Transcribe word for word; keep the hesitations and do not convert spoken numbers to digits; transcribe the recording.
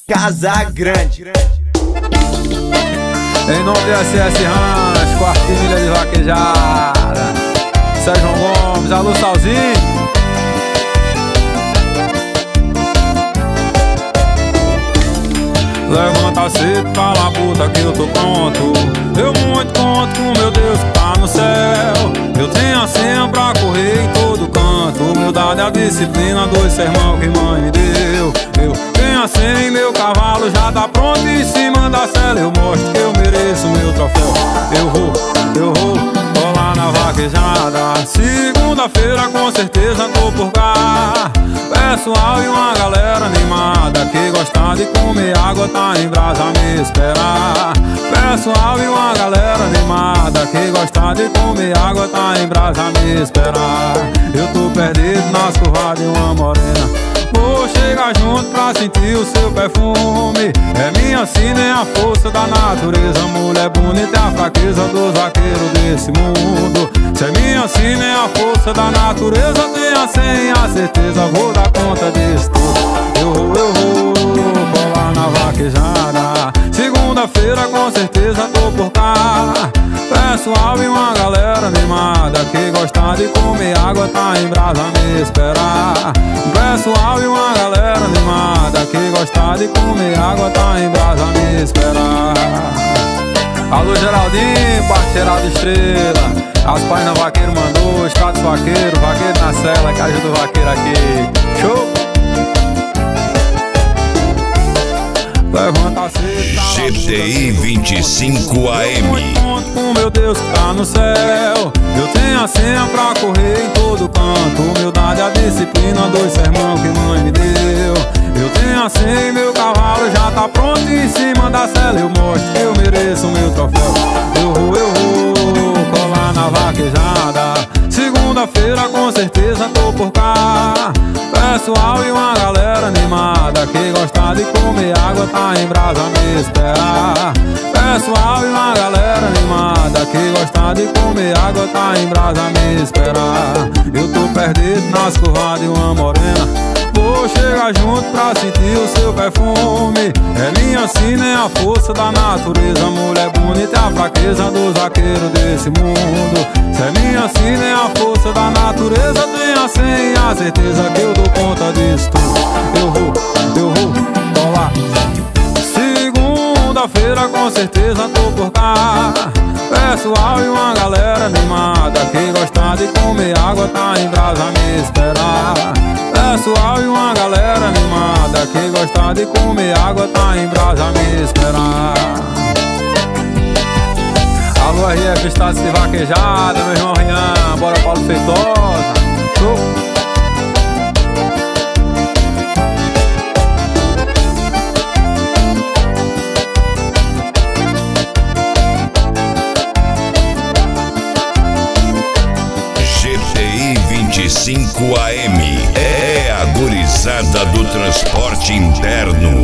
Casagrande. Em nome do S S Ranch, quarta milha de vaquejada, Sérgio Gomes, alô Salzinho. Levanta cedo, fala puta que eu tô pronto. Eu muito conto com meu Deus que tá no céu. Eu tenho a senha pra correr em todo canto. Humildade, a disciplina, dois sermão que mãe me deu. Eu tenho a senha e meu cavalo já tá pronto. Em cima da cela eu mostro que eu mereço meu troféu. Eu vou, eu vou colar na vaquejada. Segunda-feira com certeza tô por cá. Pessoal e uma galera animada que gosta de comer água tá em brasa a me esperar. Pessoal e uma galera animada que gosta de comer água tá em brasa a me esperar. Eu tô perdido nas curvas de uma morena. Vou chegar junto pra sentir o seu perfume. É minha sina, é a força da natureza. Mulher bonita é a fraqueza dos vaqueiros desse mundo. Se é minha sina, é a força da natureza. Tenha sem a certeza, vou dar conta disso tudo. Eu vou, eu vou colar na vaquejada. Segunda-feira com certeza tô por cá. Pessoal e uma galera animada que gosta de comer água tá em brasa a me esperar. Pessoal e uma galera animada que gosta de comer água tá em brasa a me esperar. Alô Geraldinho, parceirado estrela. As páginas vaqueiro mandou, status vaqueiro, vaqueiro na cela, que ajuda o vaqueiro aqui. Show! Levanta cedo, G T I vinte e cinco A M. muito conto com meu Deus que tá no céu. Eu tenho a senha pra correr em todo canto. Humildade, a disciplina, dois sermão que mãe me deu. Eu tenho a senha e meu cavalo já tá pronto. Em cima da cela eu mostro que eu mereço o meu troféu. Eu vou, eu vou colar na vaquejada. Segunda-feira com certeza tô por cá. Pessoal e uma galera animada que gosta de comer água tá em brasa a me esperar. Pessoal e uma galera animada que gosta de comer água tá em brasa a me esperar. Eu tô perdido nas curvas de uma morena. Vou chegar junto pra sentir o seu perfume. É minha sina, é a força da natureza. Mulher bonita é a fraqueza dos vaqueiros desse mundo. Se é minha sina, é a força da natureza. Tenha sem a certeza que eu dou conta disso tudo. Eu vou, eu vou colar. Segunda-feira com certeza tô por cá. Pessoal e uma galera animada que gosta de comer água tá em brasa a me esperar. Pessoal e uma galera animada que gosta de comer água tá em brasa a me esperar. Alô R F, status de vaquejada, meu irmão Rian, bora Paulo Feitosa. Show! G T I vinte e cinco A M é a gurizada do transporte interno.